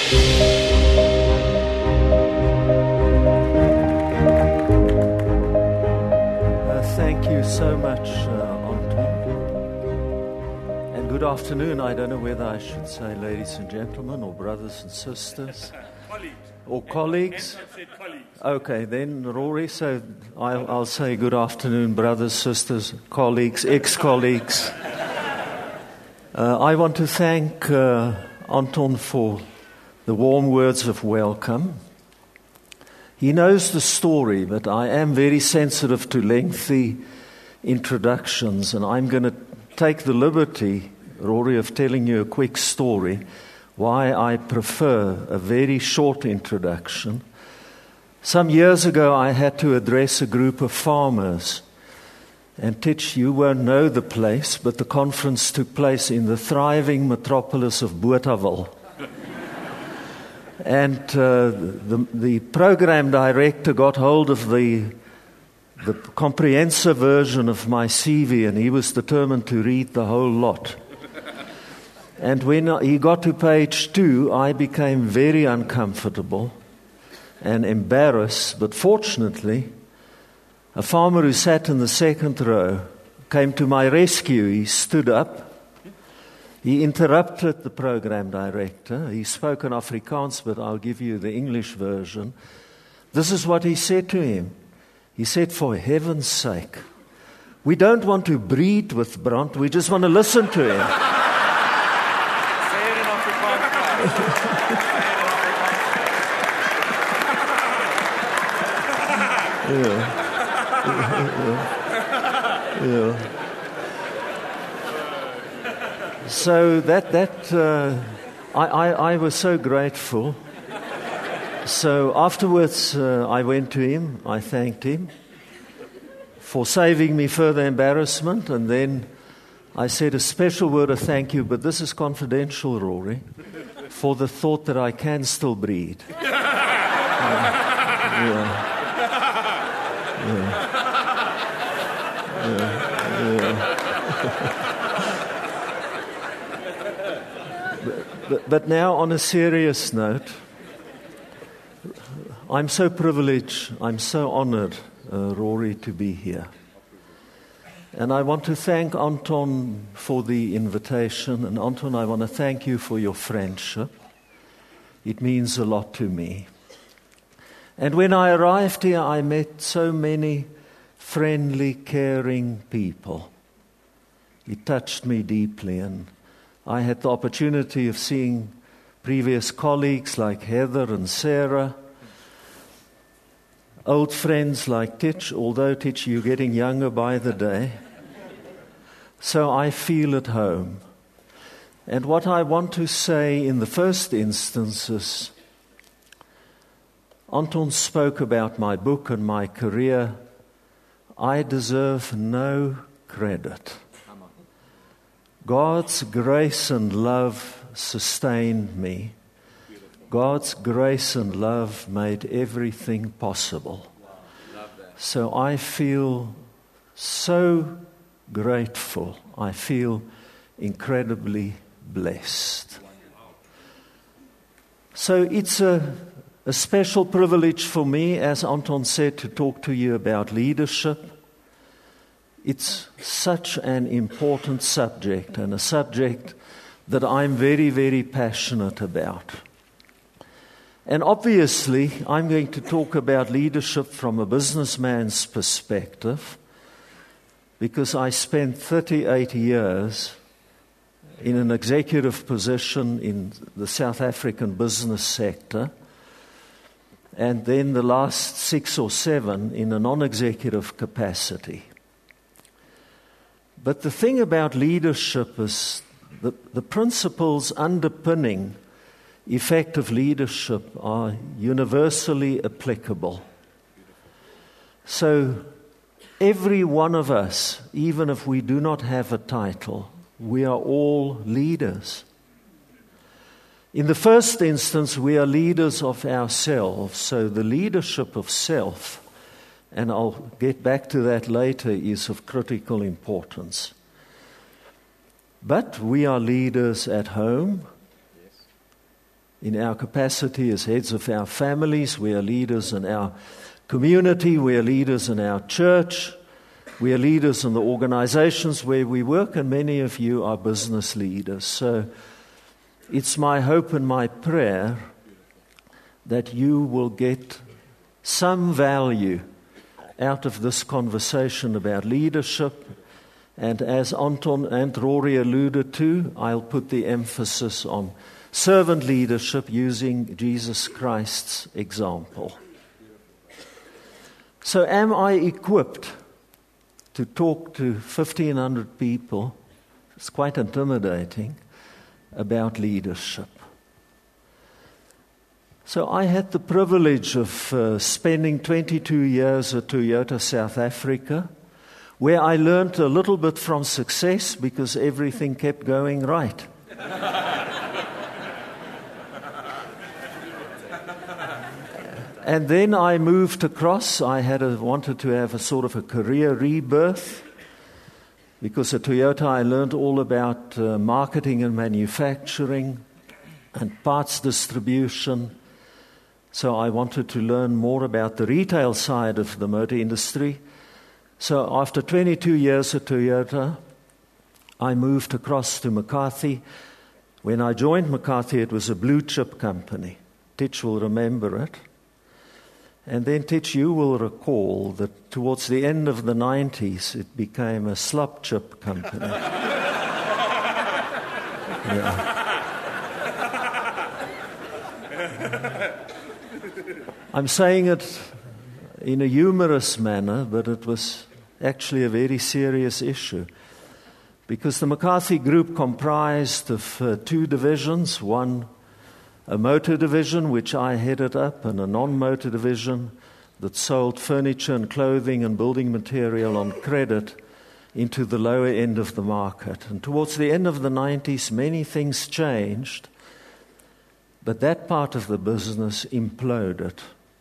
Thank you so much, Anton. And good afternoon. I don't know whether I should say ladies and gentlemen or brothers and sisters. Colleagues. Or colleagues. I've said colleagues. Okay, then Rory, so I'll say good afternoon, brothers, sisters, colleagues, ex-colleagues. I want to thank Anton for the warm words of welcome. He knows the story, but I am very sensitive to lengthy introductions, and I'm going to take the liberty, Rory, of telling you a quick story why I prefer a very short introduction. Some years ago, I had to address a group of farmers. And Titch, you won't know the place, but the conference took place in the thriving metropolis of Bothaville. And the program director got hold of the comprehensive version of my CV, and he was determined to read the whole lot. And when he got to page 2, I became very uncomfortable and embarrassed. But fortunately, a farmer who sat in the second row came to my rescue. He stood up. He interrupted the program director. He spoke in Afrikaans, but I'll give you the English version. This is what he said to him. He said, "For heaven's sake, we don't want to breed with Brandt, we just want to listen to him." Say it in Afrikaans. Yeah. So I was so grateful. So afterwards, I went to him. I thanked him for saving me further embarrassment, and then I said a special word of thank you, but this is confidential, Rory, for the thought that I can still breed. But now, on a serious note, I'm so privileged, I'm so honored, Rory, to be here. And I want to thank Anton for the invitation. And Anton, I want to thank you for your friendship. It means a lot to me. And when I arrived here, I met so many friendly, caring people. It touched me deeply, and I had the opportunity of seeing previous colleagues like Heather and Sarah, old friends like Titch, although Titch, you're getting younger by the day. So I feel at home. And what I want to say in the first instance is, Anton spoke about my book and my career. I deserve no credit. God's grace and love sustained me. God's grace and love made everything possible. So I feel so grateful. I feel incredibly blessed. So it's a special privilege for me, as Anton said, to talk to you about leadership. It's such an important subject, and a subject that I'm very, very passionate about. And obviously, I'm going to talk about leadership from a businessman's perspective, because I spent 38 years in an executive position in the South African business sector, and then the last 6 or 7 in a non-executive capacity. But the thing about leadership is the principles underpinning effective leadership are universally applicable. So every one of us, even if we do not have a title, we are all leaders. In the first instance, we are leaders of ourselves. So the leadership of self, and I'll get back to that later, is of critical importance. But we are leaders at home, in our capacity as heads of our families. We are leaders in our community. We are leaders in our church. We are leaders in the organizations where we work, and many of you are business leaders. So it's my hope and my prayer that you will get some value out of this conversation about leadership. And as Anton and Rory alluded to, I'll put the emphasis on servant leadership using Jesus Christ's example. So am I equipped to talk to 1,500 people? It's quite intimidating, about leadership. So I had the privilege of spending 22 years at Toyota South Africa, where I learned a little bit from success because everything kept going right. And then I moved across. I wanted to have a sort of a career rebirth, because at Toyota I learned all about marketing and manufacturing and parts distribution. So I wanted to learn more about the retail side of the motor industry. So after 22 years at Toyota, I moved across to McCarthy. When I joined McCarthy, it was a blue chip company. Titch will remember it. And then, Titch, you will recall that towards the end of the 90s, it became a slop chip company. Yeah. I'm saying it in a humorous manner, but it was actually a very serious issue. Because the McCarthy Group comprised of two divisions, one a motor division, which I headed up, and a non-motor division that sold furniture and clothing and building material on credit into the lower end of the market. And towards the end of the 90s, many things changed, but that part of the business imploded.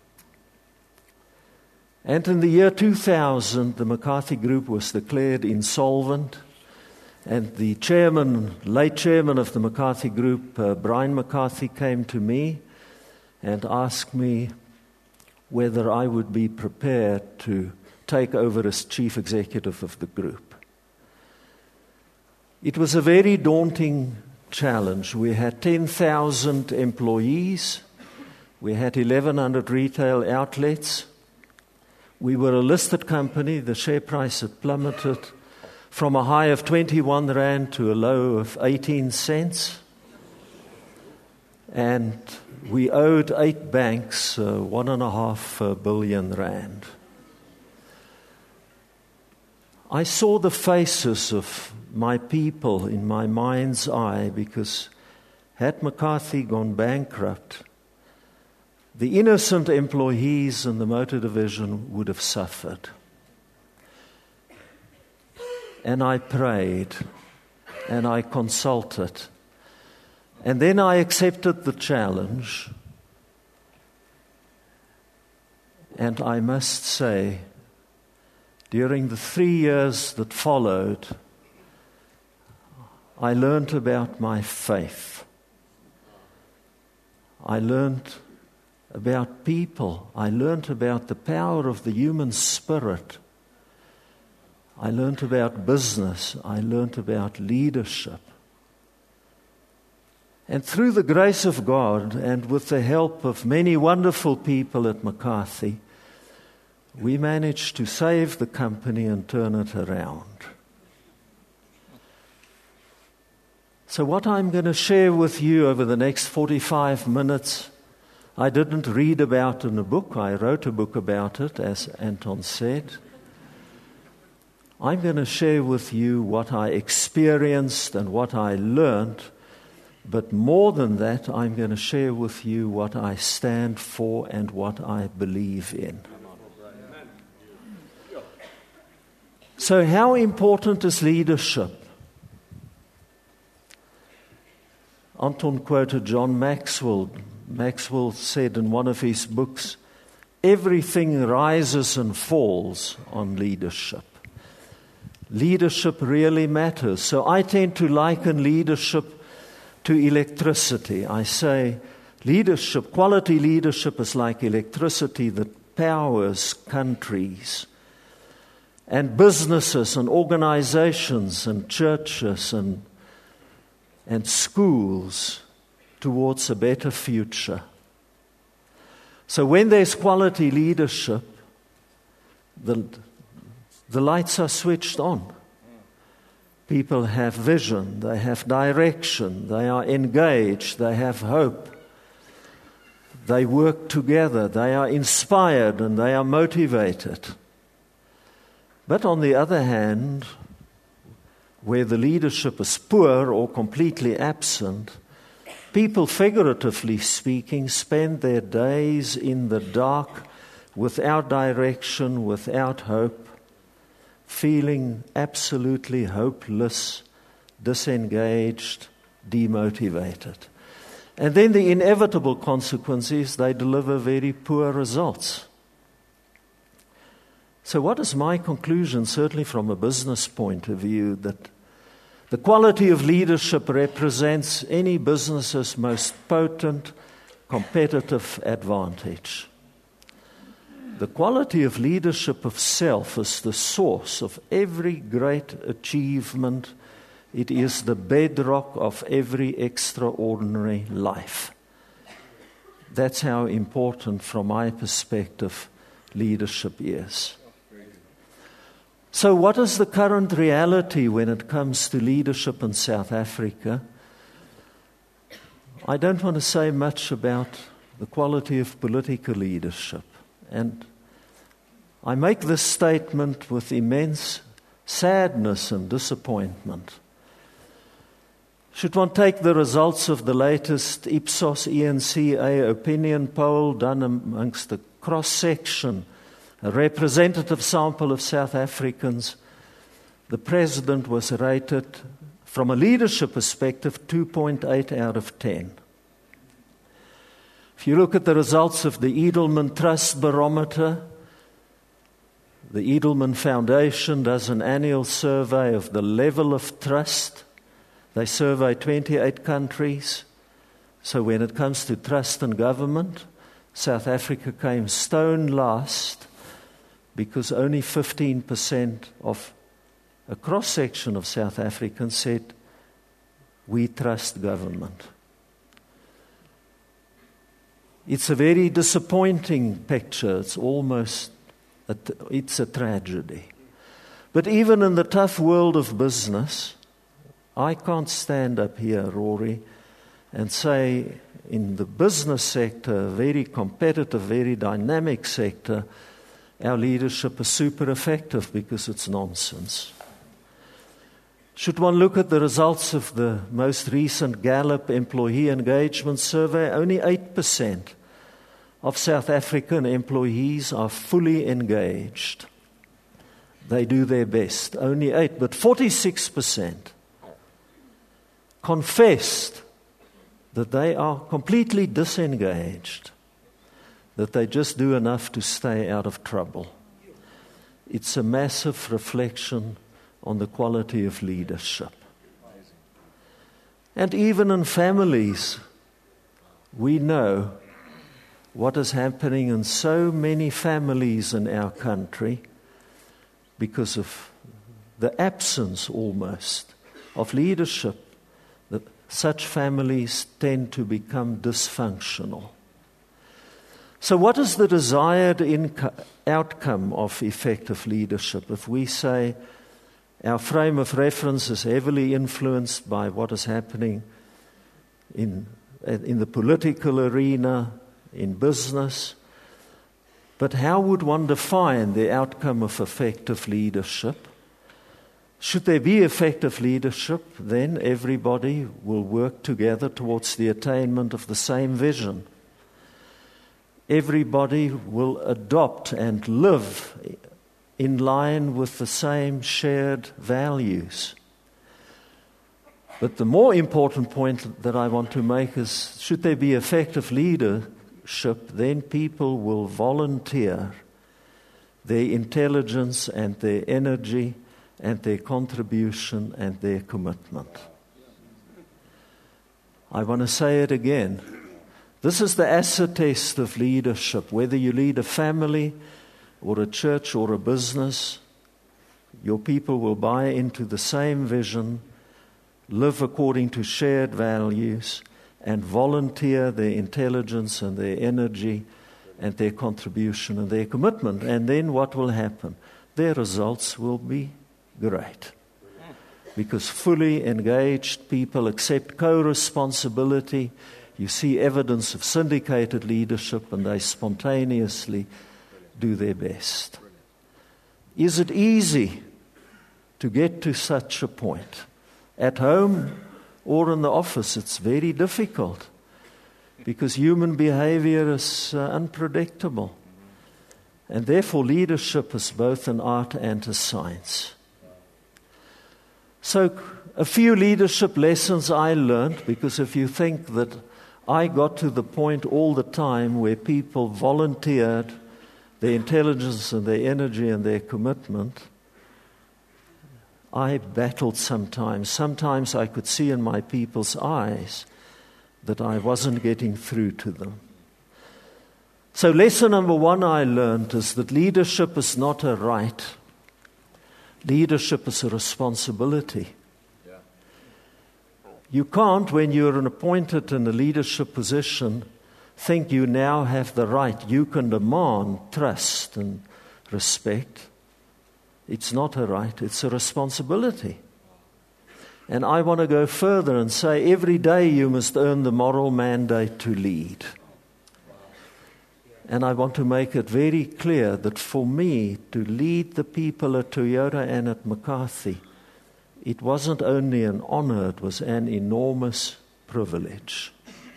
And in the year 2000, the McCarthy Group was declared insolvent. And the late chairman of the McCarthy Group, Brian McCarthy, came to me and asked me whether I would be prepared to take over as chief executive of the group. It was a very daunting challenge. We had 10,000 employees. We had 1,100 retail outlets. We were a listed company. The share price had plummeted from a high of 21 Rand to a low of 18 cents. And we owed 8 banks 1.5 billion Rand. I saw the faces of my people in my mind's eye, because had McCarthy gone bankrupt, the innocent employees in the motor division would have suffered. And I prayed, and I consulted, and then I accepted the challenge. And I must say, during the 3 years that followed, I learned about my faith. I learned about people. I learned about the power of the human spirit. I learned about business. I learned about leadership. And through the grace of God and with the help of many wonderful people at McCarthy, we managed to save the company and turn it around. So what I'm going to share with you over the next 45 minutes, I didn't read about in a book. I wrote a book about it, as Anton said. I'm going to share with you what I experienced and what I learned, but more than that, I'm going to share with you what I stand for and what I believe in. So how important is leadership? Anton quoted John Maxwell. Maxwell said in one of his books, everything rises and falls on leadership. Leadership really matters. So I tend to liken leadership to electricity. I say Leadership, quality leadership is like electricity that powers countries and businesses and organizations and churches and schools towards a better future. So when there's quality leadership, the lights are switched on. People have vision, they have direction, they are engaged, they have hope. They work together, they are inspired and they are motivated. But on the other hand, where the leadership is poor or completely absent, people, figuratively speaking, spend their days in the dark, without direction, without hope, feeling absolutely hopeless, disengaged, demotivated. And then the inevitable consequence is they deliver very poor results. So what is my conclusion, certainly from a business point of view, that the quality of leadership represents any business's most potent competitive advantage. The quality of leadership of self is the source of every great achievement. It is the bedrock of every extraordinary life. That's how important, from my perspective, leadership is. So what is the current reality when it comes to leadership in South Africa? I don't want to say much about the quality of political leadership. And I make this statement with immense sadness and disappointment. Should one take the results of the latest Ipsos ENCA opinion poll done amongst the cross-section, a representative sample of South Africans, the president was rated, from a leadership perspective, 2.8 out of 10. If you look at the results of the Edelman Trust Barometer, the Edelman Foundation does an annual survey of the level of trust. They survey 28 countries. So when it comes to trust in government, South Africa came stone last because only 15% of a cross-section of South Africans said, we trust government. It's a very disappointing picture. It's a tragedy. But even in the tough world of business, I can't stand up here, Rory, and say in the business sector, a very competitive, very dynamic sector, our leadership is super effective, because it's nonsense. Should one look at the results of the most recent Gallup Employee Engagement Survey, only 8% of South African employees are fully engaged. They do their best, only 8%, but 46% confessed that they are completely disengaged, that they just do enough to stay out of trouble. It's a massive reflection on the quality of leadership. And even in families, we know what is happening in so many families in our country because of the absence almost of leadership. That such families tend to become dysfunctional. So what is the desired outcome of effective leadership? If we say our frame of reference is heavily influenced by what is happening in the political arena, in business, but how would one define the outcome of effective leadership? Should there be effective leadership, then everybody will work together towards the attainment of the same vision. Everybody will adopt and live in line with the same shared values. But the more important point that I want to make is, should there be effective leadership, then people will volunteer their intelligence and their energy and their contribution and their commitment. I want to say it again. This is the acid test of leadership. Whether you lead a family or a church or a business, your people will buy into the same vision, live according to shared values, and volunteer their intelligence and their energy and their contribution and their commitment. And then what will happen? Their results will be great. Because fully engaged people accept co-responsibility. You see evidence of syndicated leadership, and they spontaneously do their best. Is it easy to get to such a point? At home or in the office, it's very difficult because human behavior is unpredictable. And therefore, leadership is both an art and a science. So, a few leadership lessons I learned, because if you think that I got to the point all the time where people volunteered their intelligence and their energy and their commitment, I battled sometimes. Sometimes I could see in my people's eyes that I wasn't getting through to them. So lesson number 1 I learned is that leadership is not a right. Leadership is a responsibility. You can't, when you're appointed in a leadership position, think you now have the right. You can demand trust and respect. It's not a right, it's a responsibility. And I want to go further and say every day you must earn the moral mandate to lead. And I want to make it very clear that for me to lead the people at Toyota and at McCarthy, it wasn't only an honor, it was an enormous privilege.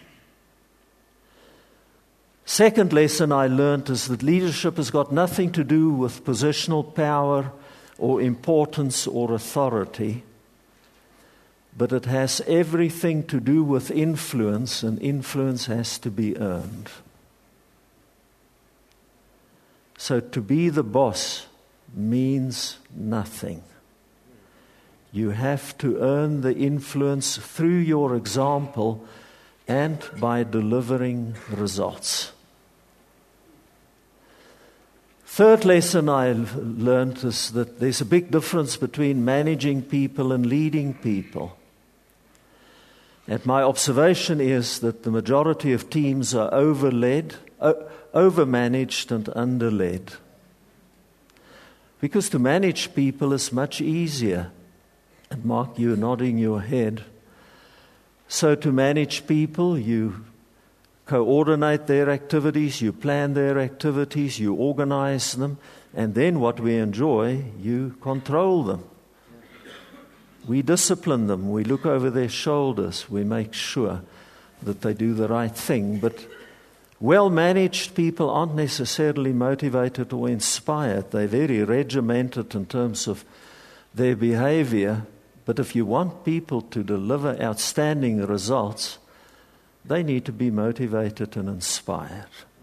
Second lesson I learned is that leadership has got nothing to do with positional power or importance or authority, but it has everything to do with influence, and influence has to be earned. So to be the boss means nothing. You have to earn the influence through your example and by delivering results. Third lesson I learned is that there's a big difference between managing people and leading people. And my observation is that the majority of teams are overmanaged and underled. Because to manage people is much easier. And Mark, you're nodding your head. So to manage people, you coordinate their activities, you plan their activities, you organize them, and then what we enjoy, you control them. We discipline them, we look over their shoulders, we make sure that they do the right thing. But well-managed people aren't necessarily motivated or inspired. They're very regimented in terms of their behavior. But if you want people to deliver outstanding results, they need to be motivated and inspired.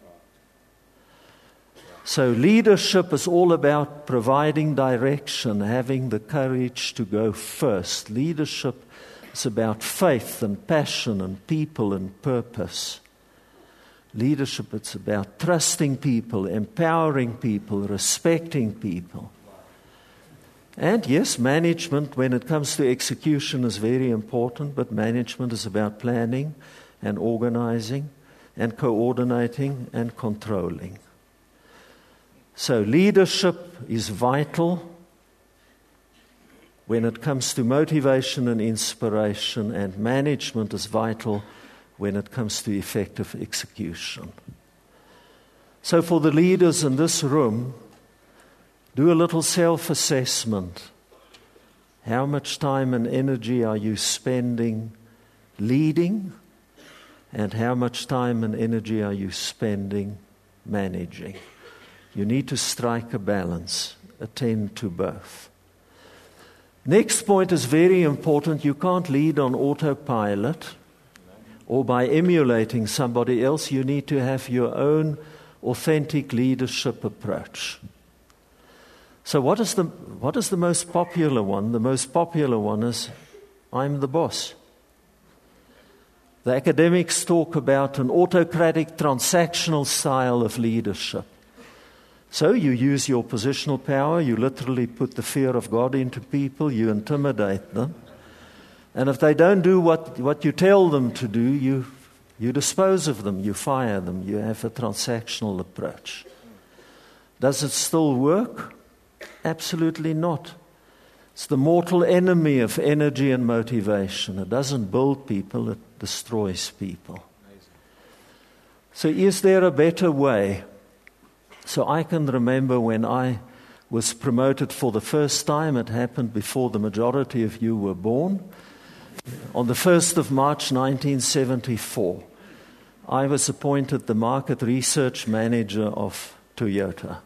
So leadership is all about providing direction, having the courage to go first. Leadership is about faith and passion and people and purpose. Leadership, it's about trusting people, empowering people, respecting people. And yes, management, when it comes to execution, is very important, but management is about planning and organizing and coordinating and controlling. So leadership is vital when it comes to motivation and inspiration, and management is vital when it comes to effective execution. So for the leaders in this room, do a little self-assessment. How much time and energy are you spending leading? And how much time and energy are you spending managing? You need to strike a balance, attend to both. Next point is very important. You can't lead on autopilot or by emulating somebody else. You need to have your own authentic leadership approach. So what is the most popular one? The most popular one is, I'm the boss. The academics talk about an autocratic transactional style of leadership. So you use your positional power, you literally put the fear of God into people, you intimidate them. And if they don't do what you tell them to do, you dispose of them, you fire them, you have a transactional approach. Does it still work? Absolutely not. It's the mortal enemy of energy and motivation. It doesn't build people, it destroys people. So is there a better way? So I can remember when I was promoted for the first time, it happened before the majority of you were born. On the 1st of March 1974, I was appointed the market research manager of Toyota.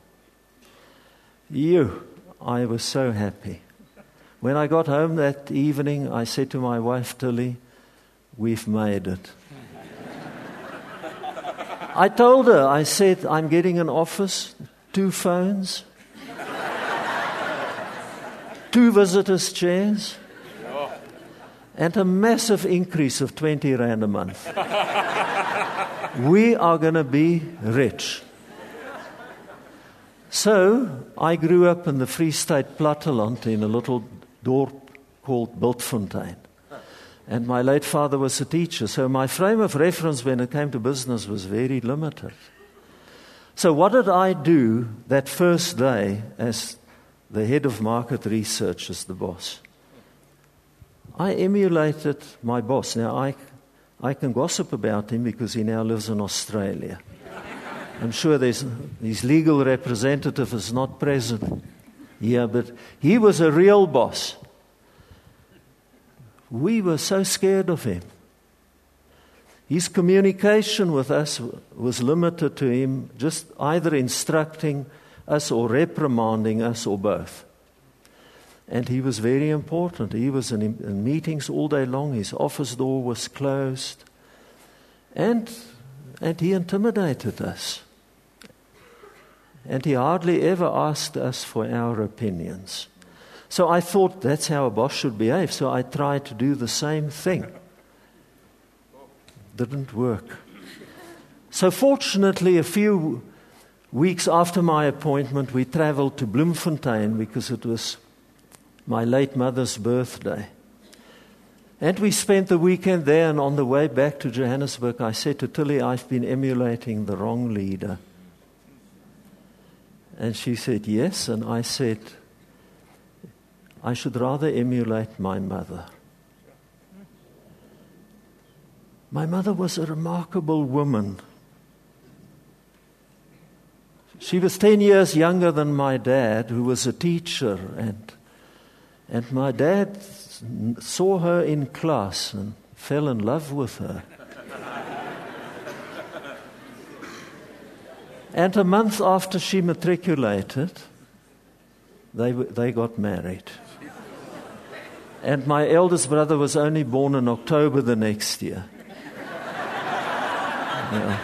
I was so happy. When I got home that evening, I said to my wife, Tilly, we've made it. I told her, I said, I'm getting an office, 2 phones, 2 visitors' chairs, and a massive increase of 20 Rand a month. We are going to be rich. So I grew up in the Free State platteland in a little dorp called Bultfontein. And my late father was a teacher, so my frame of reference when it came to business was very limited. So what did I do that first day as the head of market research, as the boss? I emulated my boss. Now, I can gossip about him because he now lives in Australia. I'm sure his legal representative is not present here, but he was a real boss. We were so scared of him. His communication with us was limited to him just either instructing us or reprimanding us or both. And he was very important. He was in meetings all day long. His office door was closed. And he intimidated us. And he hardly ever asked us for our opinions. So I thought that's how a boss should behave. So I tried to do the same thing. Didn't work. So fortunately, a few weeks after my appointment, we traveled to Bloemfontein because it was my late mother's birthday. And we spent the weekend there, and on the way back to Johannesburg, I said to Tilly, I've been emulating the wrong leader. And she said, yes, and I said, I should rather emulate my mother. My mother was a remarkable woman. She was 10 years younger than my dad, who was a teacher, and my dad saw her in class and fell in love with her. And a month after she matriculated, they got married. And my eldest brother was only born in October the next year. Yeah.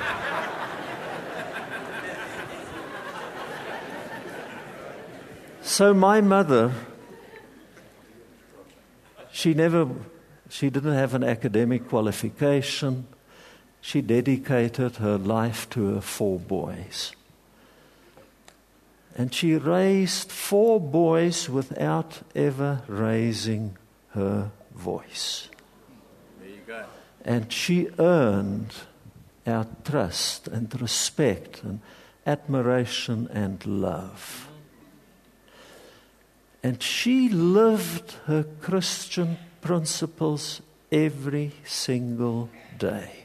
So my mother, she didn't have an academic qualification. She dedicated her life to her 4 boys. And she raised 4 boys without ever raising her voice. There you go. And she earned our trust and respect and admiration and love. And she lived her Christian principles every single day.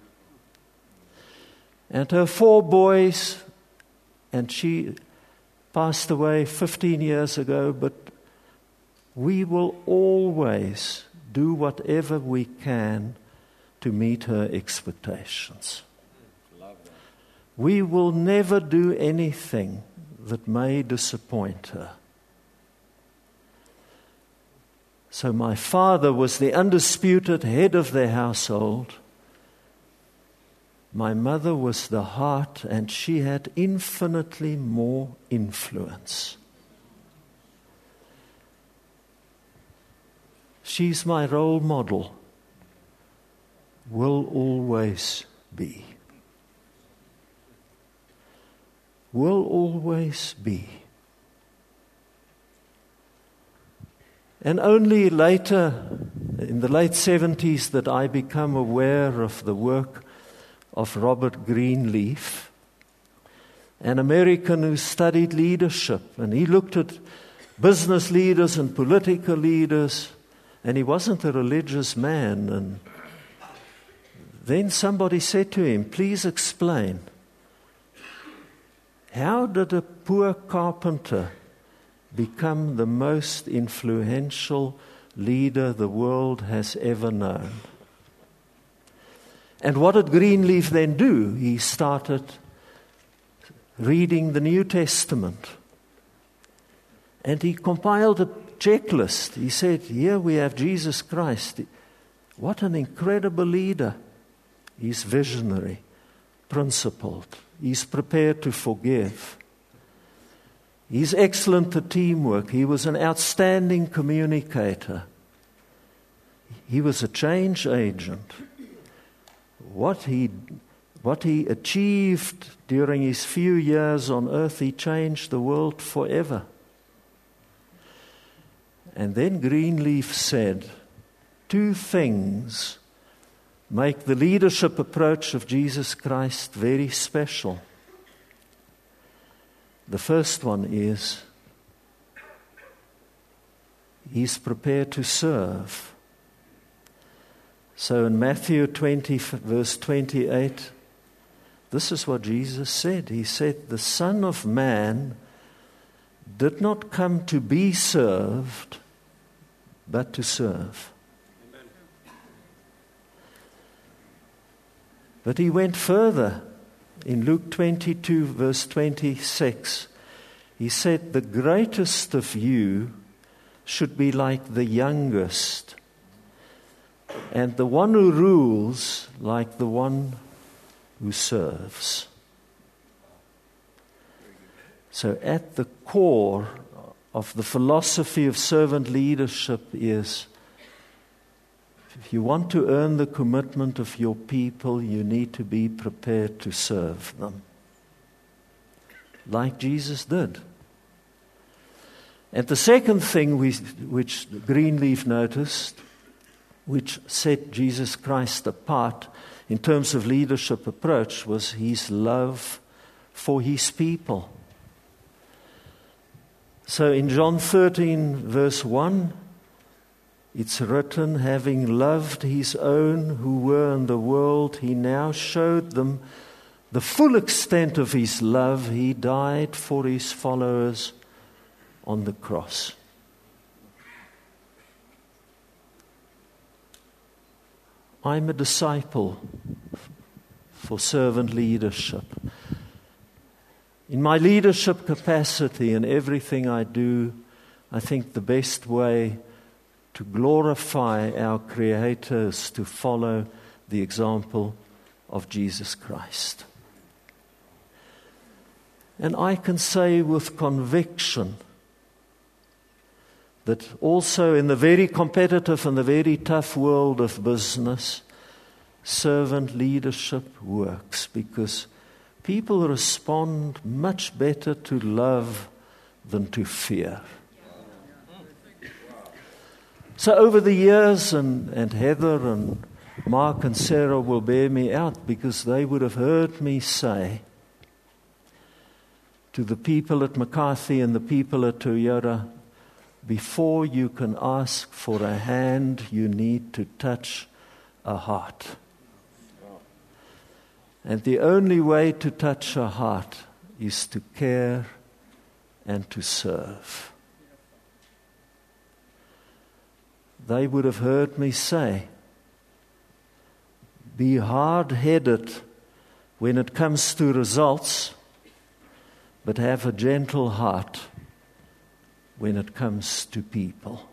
And her 4 boys, and she passed away 15 years ago, but we will always do whatever we can to meet her expectations. We will never do anything that may disappoint her. So my father was the undisputed head of their household. My mother was the heart, and she had infinitely more influence. She's my role model. will always be. Will always be. And only later, in the late 70s, that I become aware of the work of Robert Greenleaf, an American who studied leadership. And he looked at business leaders and political leaders, and he wasn't a religious man. And then somebody said to him, "Please explain, how did a poor carpenter become the most influential leader the world has ever known?" And what did Greenleaf then do? He started reading the New Testament. And he compiled a checklist. He said, here we have Jesus Christ. What an incredible leader. He's visionary, principled. He's prepared to forgive. He's excellent at teamwork. He was an outstanding communicator. He was a change agent. What he achieved during his few years on earth, he changed the world forever. And then Greenleaf said, 2 things make the leadership approach of Jesus Christ very special. The first one is, he's prepared to serve. So in Matthew 20, verse 28, this is what Jesus said. He said, the Son of Man did not come to be served, but to serve. Amen. But he went further. In Luke 22, verse 26, he said, the greatest of you should be like the youngest, and the one who rules like the one who serves. So at the core of the philosophy of servant leadership is, if you want to earn the commitment of your people, you need to be prepared to serve them, like Jesus did. And the second thing which Greenleaf noticed, which set Jesus Christ apart in terms of leadership approach, was his love for his people. So in John 13, verse 1, it's written, having loved his own who were in the world, he now showed them the full extent of his love. He died for his followers on the cross. I'm a disciple for servant leadership. In my leadership capacity and everything I do, I think the best way to glorify our Creator is to follow the example of Jesus Christ. And I can say with conviction that also in the very competitive and the very tough world of business, servant leadership works, because people respond much better to love than to fear. So over the years, and Heather and Mark and Sarah will bear me out, because they would have heard me say to the people at McCarthy and the people at Toyota, before you can ask for a hand, you need to touch a heart. And the only way to touch a heart is to care and to serve. They would have heard me say, be hard-headed when it comes to results, but have a gentle heart when it comes to people.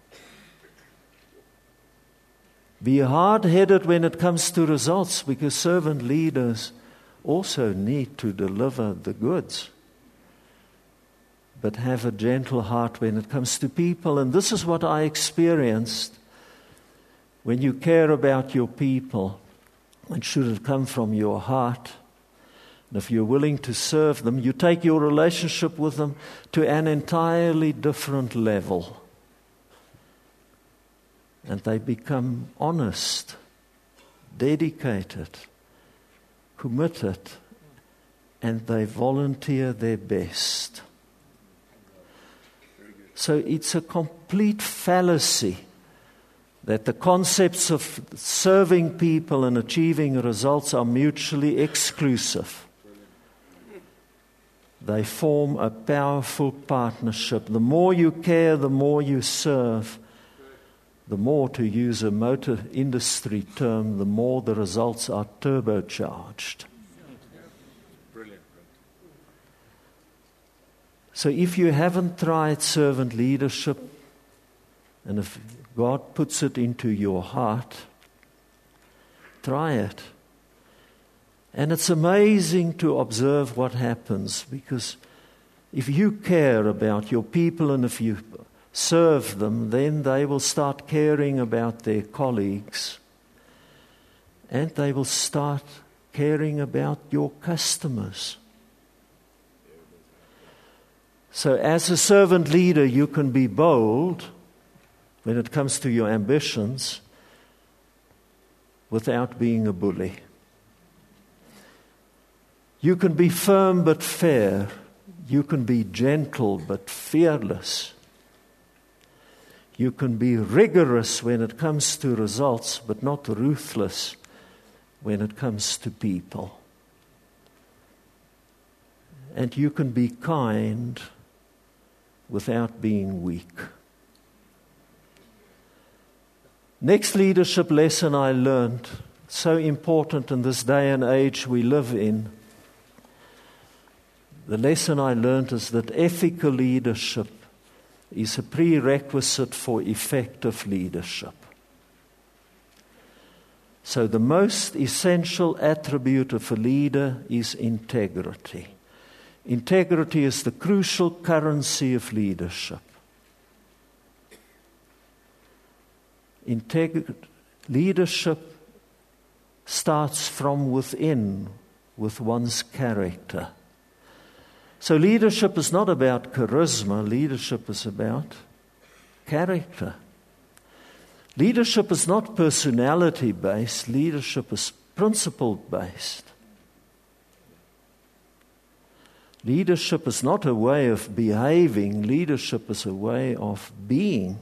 Be hard-headed when it comes to results, because servant leaders also need to deliver the goods. But have a gentle heart when it comes to people. And this is what I experienced. When you care about your people, And should it come from your heart, and if you're willing to serve them, you take your relationship with them to an entirely different level. And they become honest, dedicated, committed, and they volunteer their best. So it's a complete fallacy that the concepts of serving people and achieving results are mutually exclusive. They form a powerful partnership. The more you care, the more you serve, the more, to use a motor industry term, the more the results are turbocharged. Brilliant. So if you haven't tried servant leadership, and if God puts it into your heart, try it. And it's amazing to observe what happens, because if you care about your people and if you serve them, then they will start caring about their colleagues, and they will start caring about your customers. So as a servant leader, you can be bold when it comes to your ambitions without being a bully. You can be firm but fair. You can be gentle but fearless. You can be rigorous when it comes to results, but not ruthless when it comes to people. And you can be kind without being weak. Next leadership lesson I learned, so important in this day and age we live in. The lesson I learned is that ethical leadership is a prerequisite for effective leadership. So the most essential attribute of a leader is integrity. Integrity is the crucial currency of leadership. Leadership starts from within with one's character. So leadership is not about charisma, leadership is about character. Leadership is not personality-based, leadership is principle-based. Leadership is not a way of behaving, leadership is a way of being.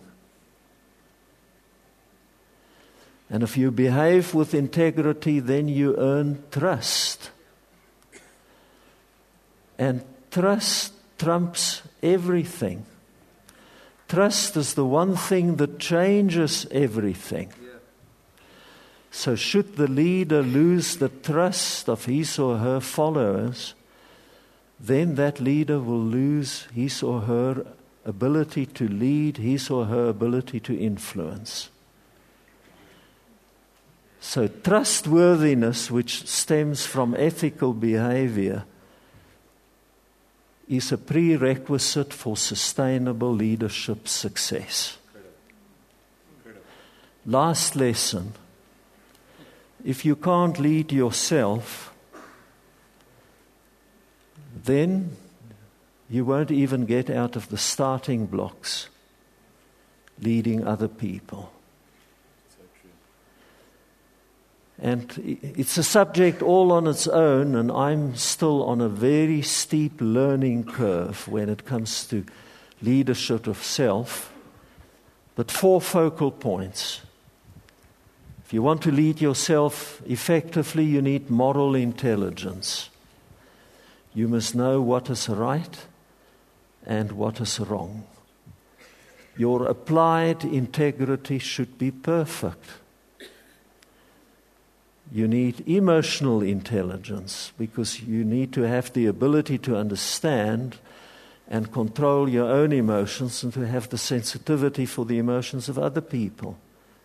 And if you behave with integrity, then you earn trust. And trust trumps everything. Trust is the one thing that changes everything. So should the leader lose the trust of his or her followers, then that leader will lose his or her ability to lead, his or her ability to influence. So trustworthiness, which stems from ethical behavior, is a prerequisite for sustainable leadership success. Last lesson. If you can't lead yourself, then you won't even get out of the starting blocks leading other people. And it's a subject all on its own, and I'm still on a very steep learning curve when it comes to leadership of self. But 4 focal points. If you want to lead yourself effectively, you need moral intelligence. You must know what is right and what is wrong. Your applied integrity should be perfect. You need emotional intelligence because you need to have the ability to understand and control your own emotions and to have the sensitivity for the emotions of other people.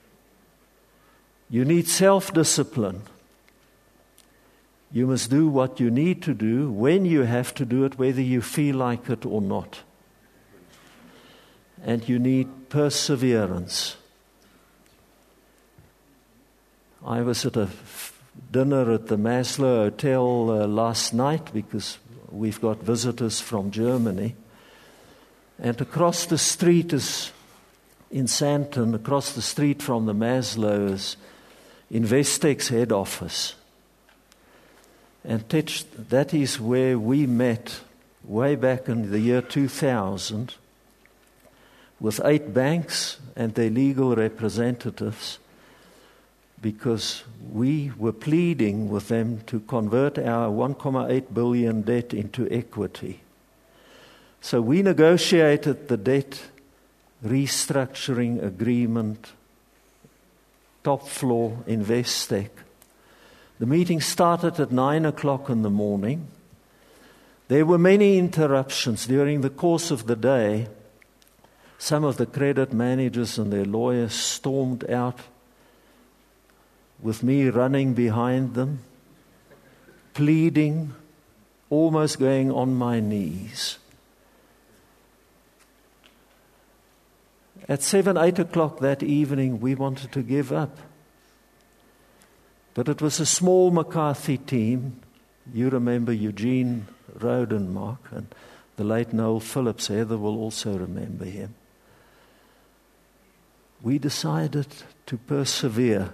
You need self-discipline. You must do what you need to do when you have to do it, whether you feel like it or not. And you need perseverance. I was at a dinner at the Maslow Hotel last night because we've got visitors from Germany. And across the street is, in Sandton, across the street from the Maslow is Investec's head office. And that is where we met way back in the year 2000 with 8 banks and their legal representatives, because we were pleading with them to convert our 1.8 billion debt into equity. So we negotiated the debt restructuring agreement, top floor Investec. The meeting started at 9 o'clock in the morning. There were many interruptions during the course of the day. Some of the credit managers and their lawyers stormed out with me running behind them, pleading, almost going on my knees. At 7, 8 o'clock that evening, we wanted to give up. But it was a small McCarthy team. You remember Eugene Rodenmark and the late Noel Phillips. Heather will also remember him. We decided to persevere.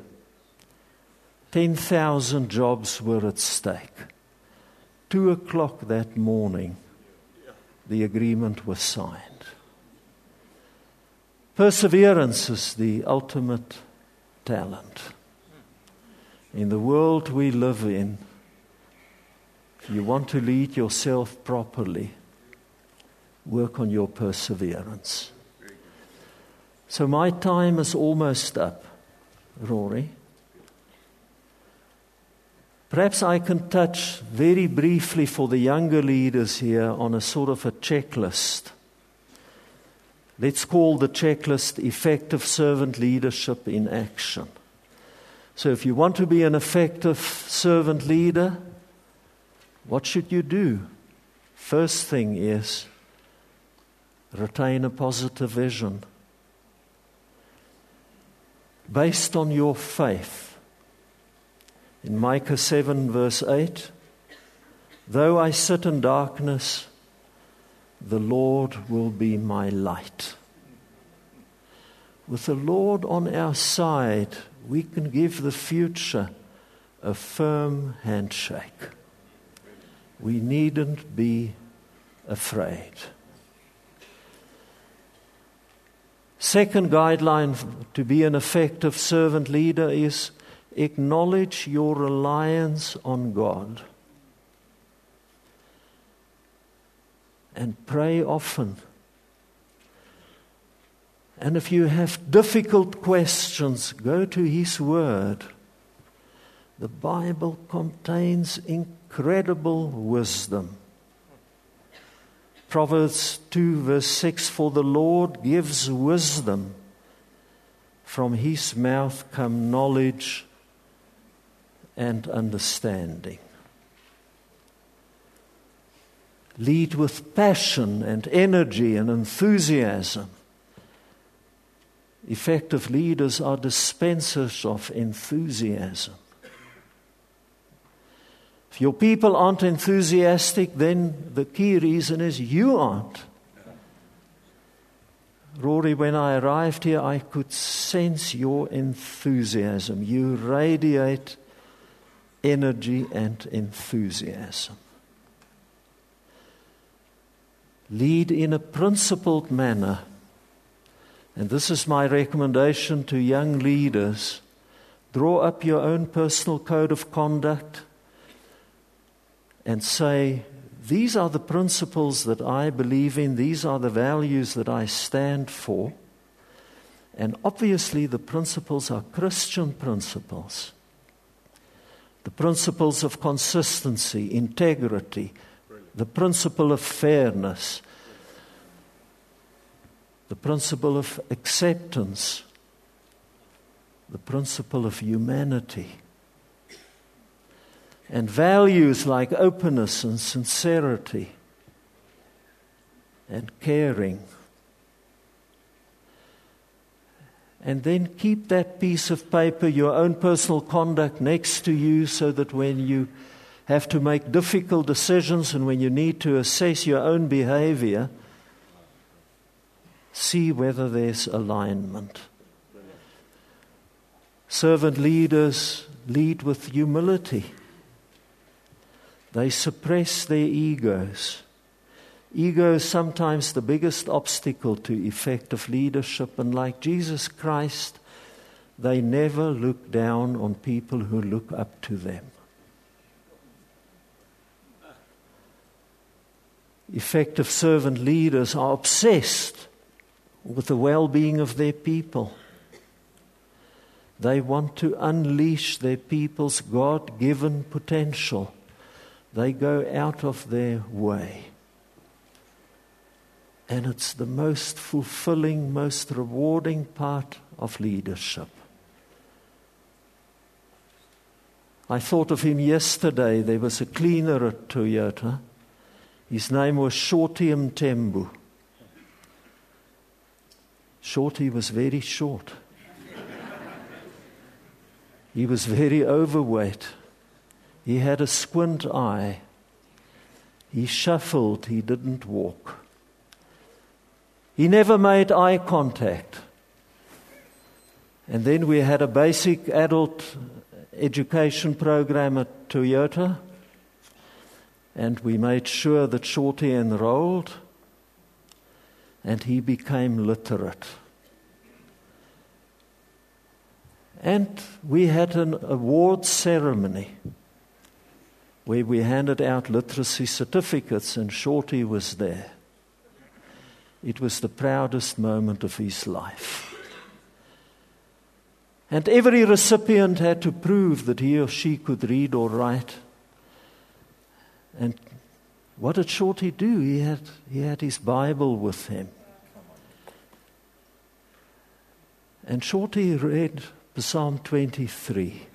10,000 jobs were at stake. 2 o'clock that morning, the agreement was signed. Perseverance is the ultimate talent. In the world we live in, if you want to lead yourself properly, work on your perseverance. So my time is almost up, Rory. Perhaps I can touch very briefly for the younger leaders here on a sort of a checklist. Let's call the checklist effective servant leadership in action. So if you want to be an effective servant leader, what should you do? First thing is retain a positive vision based on your faith. In Micah 7 verse 8, though I sit in darkness, the Lord will be my light. With the Lord on our side, we can give the future a firm handshake. We needn't be afraid. Second guideline to be an effective servant leader is acknowledge your reliance on God and pray often. And if you have difficult questions, go to His Word. The Bible contains incredible wisdom. Proverbs 2 verse 6, for the Lord gives wisdom. From His mouth come knowledge and understanding. Lead with passion and energy and enthusiasm. Effective leaders are dispensers of enthusiasm. If your people aren't enthusiastic, then the key reason is you aren't. Rory, when I arrived here, I could sense your enthusiasm. You radiate energy and enthusiasm. Lead in a principled manner. And this is my recommendation to young leaders. Draw up your own personal code of conduct and say, these are the principles that I believe in, these are the values that I stand for. And obviously the principles are Christian principles. The principles of consistency, integrity, the principle of fairness, the principle of acceptance, the principle of humanity, and values like openness and sincerity and caring. And then keep that piece of paper, your own personal conduct, next to you so that when you have to make difficult decisions and when you need to assess your own behavior, see whether there's alignment. Servant leaders lead with humility. They suppress their egos. Ego is sometimes the biggest obstacle to effective leadership, and like Jesus Christ, they never look down on people who look up to them. Effective servant leaders are obsessed with the well-being of their people. They want to unleash their people's God-given potential. They go out of their way. And it's the most fulfilling, most rewarding part of leadership. I thought of him yesterday. There was a cleaner at Toyota. His name was Shorty Mtembu. Shorty was very short. He was very overweight. He had a squint eye. He shuffled, he didn't walk. He never made eye contact. And then we had a basic adult education program at Toyota, and we made sure that Shorty enrolled, and he became literate. And we had an award ceremony where we handed out literacy certificates, and Shorty was there. It was the proudest moment of his life. And every recipient had to prove that he or she could read or write. And what did Shorty do? He had his Bible with him. And Shorty read Psalm 23.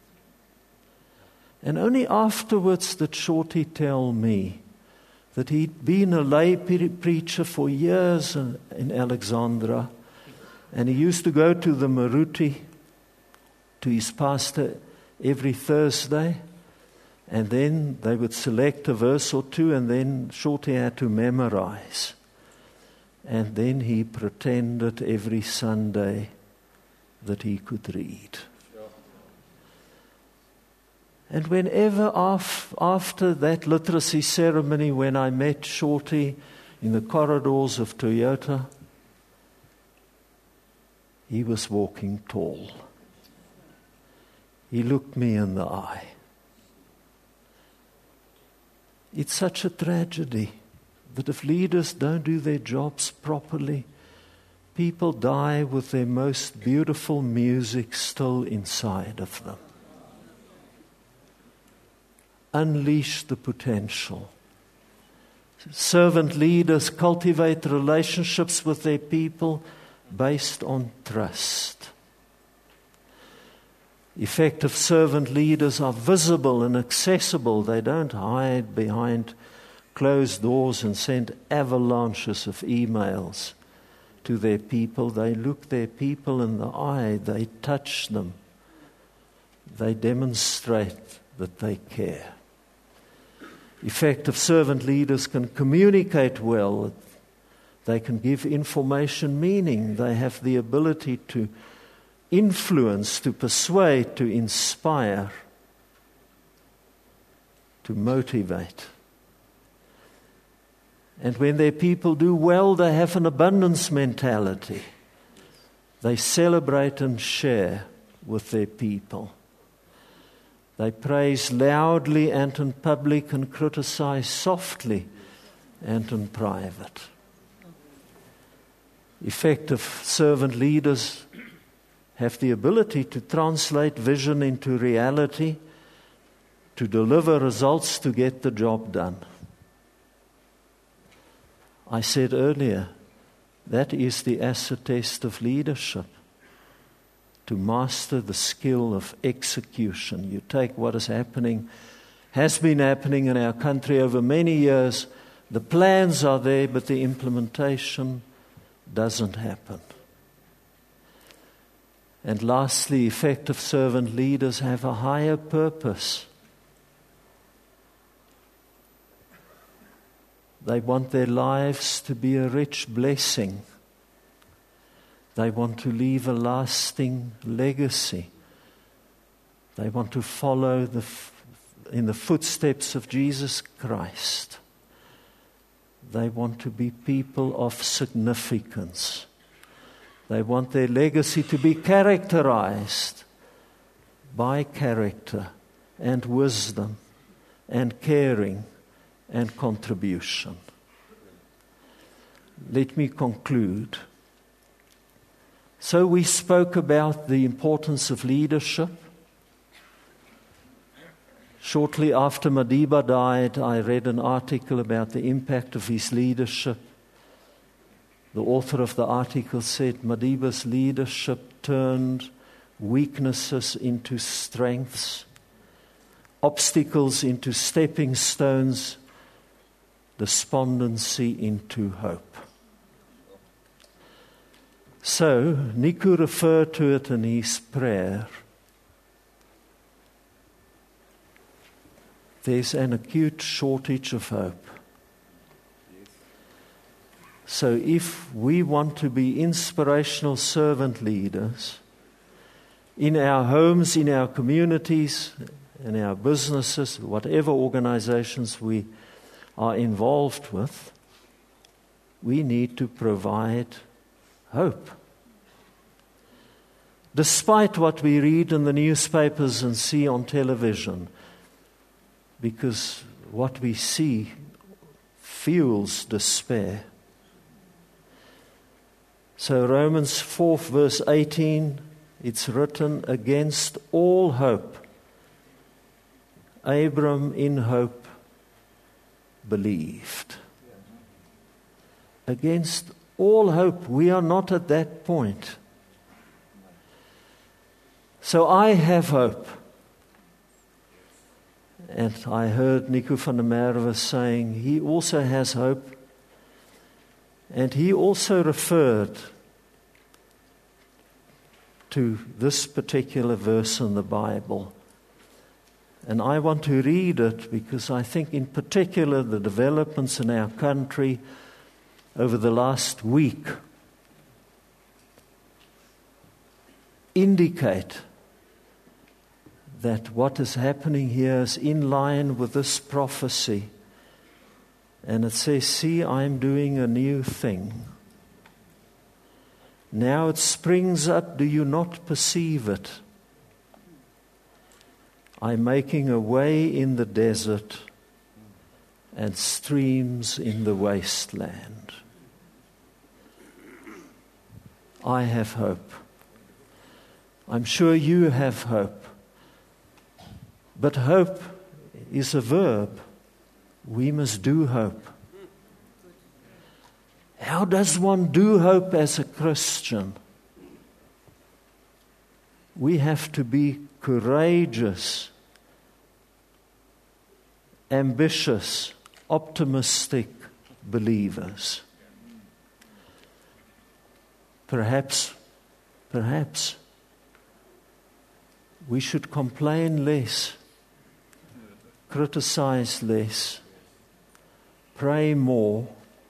And only afterwards did Shorty tell me that he'd been a lay preacher for years in Alexandra, and he used to go to the Maruti, to his pastor, every Thursday, and then they would select a verse or two, and then Shorty had to memorize. And then he pretended every Sunday that he could read. And whenever after that literacy ceremony, when I met Shorty in the corridors of Toyota, he was walking tall. He looked me in the eye. It's such a tragedy that if leaders don't do their jobs properly, people die with their most beautiful music still inside of them. Unleash the potential. Servant leaders cultivate relationships with their people based on trust. Effective servant leaders are visible and accessible. They don't hide behind closed doors and send avalanches of emails to their people. They look their people in the eye. They touch them. They demonstrate that they care. Effective servant leaders can communicate well. They can give information meaning. They have the ability to influence, to persuade, to inspire, to motivate. And when their people do well, they have an abundance mentality. They celebrate and share with their people. They praise loudly and in public and criticize softly and in private. Effective servant leaders have the ability to translate vision into reality, to deliver results, to get the job done. I said earlier, that is the acid test of leadership. To master the skill of execution. You take what is happening, has been happening in our country over many years. The plans are there, but the implementation doesn't happen. And lastly, effective servant leaders have a higher purpose. They want their lives to be a rich blessing. They want to leave a lasting legacy. They want to follow in the footsteps of Jesus Christ. They want to be people of significance. They want their legacy to be characterized by character and wisdom and caring and contribution. Let me conclude. So we spoke about the importance of leadership. Shortly after Madiba died, I read an article about the impact of his leadership. The author of the article said Madiba's leadership turned weaknesses into strengths, obstacles into stepping stones, despondency into hope. So, Niku referred to it in his prayer. There's an acute shortage of hope. So if we want to be inspirational servant leaders in our homes, in our communities, in our businesses, whatever organizations we are involved with, we need to provide hope. Despite what we read in the newspapers and see on television, because what we see fuels despair. So Romans 4 verse 18, it's written, against all hope, Abram in hope believed. Against all hope, we are not at that point. So I have hope. And I heard Nico van der Merwe saying he also has hope. And he also referred to this particular verse in the Bible. And I want to read it because I think in particular the developments in our country over the last week indicate that what is happening here is in line with this prophecy. And it says, see, I'm doing a new thing. Now it springs up, do you not perceive it? I'm making a way in the desert and streams in the wasteland. I have hope. I'm sure you have hope. But hope is a verb. We must do hope. How does one do hope as a Christian? We have to be courageous, ambitious, optimistic believers. Perhaps we should complain less, criticize less, pray more,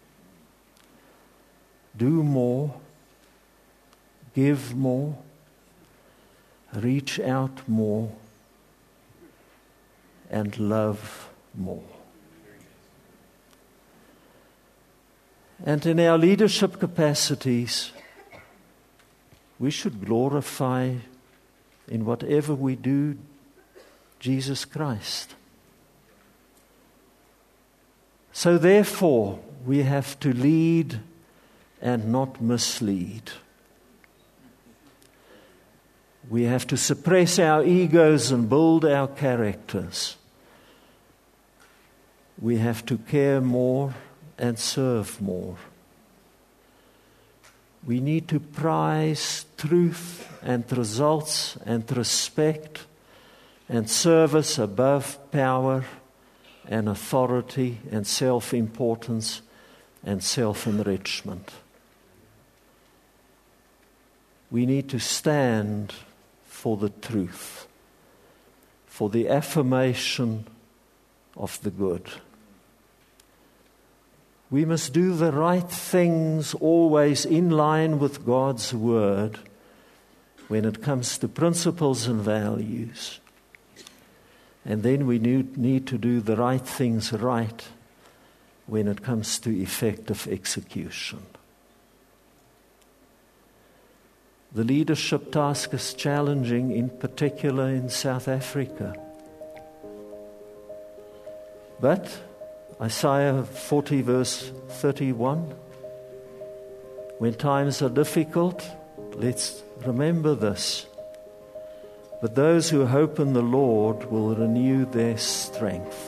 do more, give more, reach out more, and love more. And in our leadership capacities, we should glorify in whatever we do Jesus Christ. So therefore, we have to lead and not mislead. We have to suppress our egos and build our characters. We have to care more and serve more. We need to prize truth and results and respect and service above power and authority and self-importance and self-enrichment. we need to stand for the truth, for the affirmation of the good. We must do the right things always in line with God's word when it comes to principles and values. And then we need to do the right things right when it comes to effective execution. The leadership task is challenging, in particular in South Africa. But Isaiah 40 verse 31, when times are difficult, let's remember this. But those who hope in the Lord will renew their strength.